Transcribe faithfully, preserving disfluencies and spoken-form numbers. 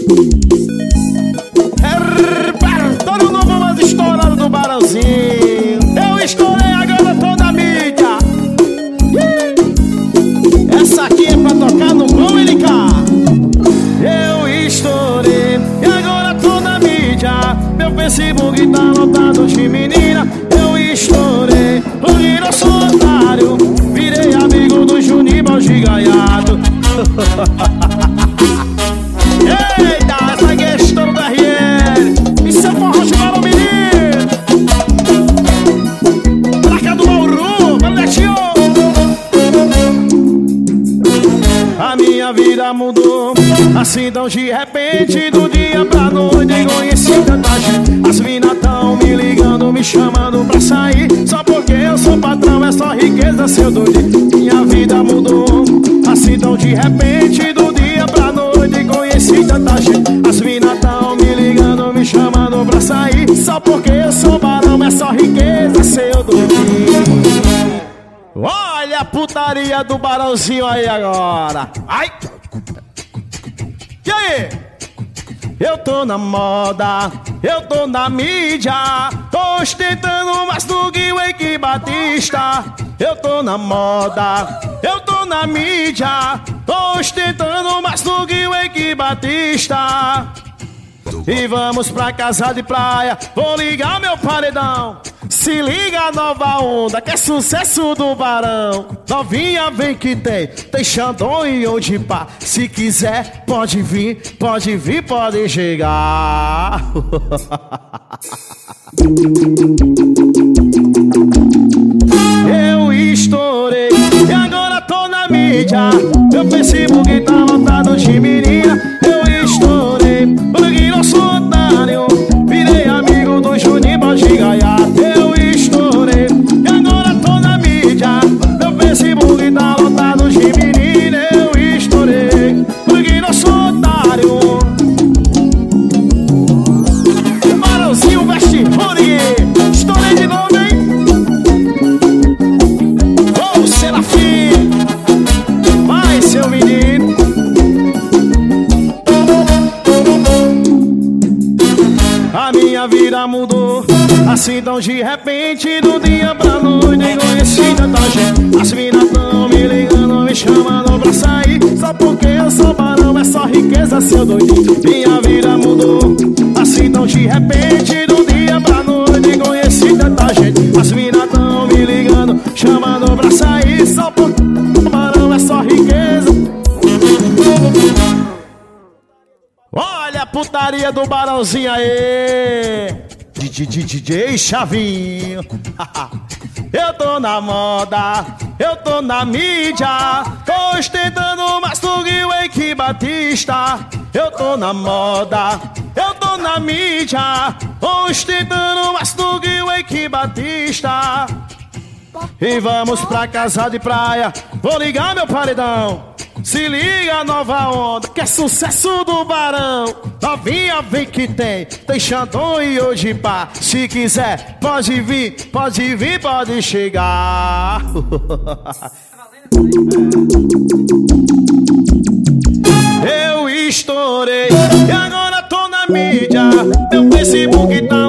Repertório novo, mas estourado do Barãozinho. Eu estourei, agora tô na mídia. Essa aqui é pra tocar no bom L K. Eu estourei e agora tô na mídia. Meu Facebook tá lotado de menina. Eu estourei, porque eu sou otário. Virei amigo do Juninho de Gaiato. Eita, essa aqui é estouro da R L. Isso é forró de bala, menino. Placa do Bauru, Valentinho. A minha vida mudou assim tão de repente, do dia pra noite. Conheci tanta gente, as minas tão me ligando, me chamando pra sair. Só porque eu sou patrão, é só riqueza, seu doido. Minha vida mudou assim tão de repente, do dia pra noite. Conheci tanta gente, as minas tão me ligando, me chamando pra sair. Só porque eu sou barão, é só riqueza, seu doido. Olha a putaria do Barãozinho aí agora. Ai! E aí? Eu tô na moda, eu tô na mídia, tô ostentando mais do que o Eike Batista. Eu tô na moda, eu tô na mídia, tô ostentando mais do que o Eike Batista. E vamos pra casa de praia, vou ligar meu paredão. Se liga a nova onda, que é sucesso do Barão. Novinha vem que tem, tem Xandão e onde pá. Se quiser pode vir, pode vir, pode chegar. Eu estourei e agora tô na mídia. Meu Facebook tá lotado de menina. Eu estourei, porque não sou otário. Virei amigo do Juninho de Gaiato. Eu estourei e agora tô na mídia. Meu Facebook tá lotado de menina. Eu estourei, porque não sou otário. Barãozinho veste Rony. Estourei de novo, hein? Ô, Serafim, vai, seu menino. A minha vida mudou assim tão de repente, do dia pra noite. Conheci tanta gente, as minas tão me ligando, me chamando pra sair. Só porque eu sou barão, é só riqueza, seu doidinho. Minha vida mudou assim tão de repente, do dia pra noite. Conheci tanta gente, as minas tão me ligando, chamando pra sair. Só porque eu sou barão, é só riqueza. Olha a putaria do Barãozinho aí. D J Chavinho. Eu tô na moda, eu tô na mídia, tô ostentando mais do que o Eike Batista. Eu tô na moda, eu tô na mídia, ostentando mais do que o Eike Batista. E vamos pra casa de praia, vou ligar meu paredão. Se liga a nova onda, que é sucesso do Barão. Novinha vem que tem, tem Xandão e hoje pá. Se quiser pode vir, pode vir, pode chegar. Eu estourei e agora tô na mídia. Meu Facebook tá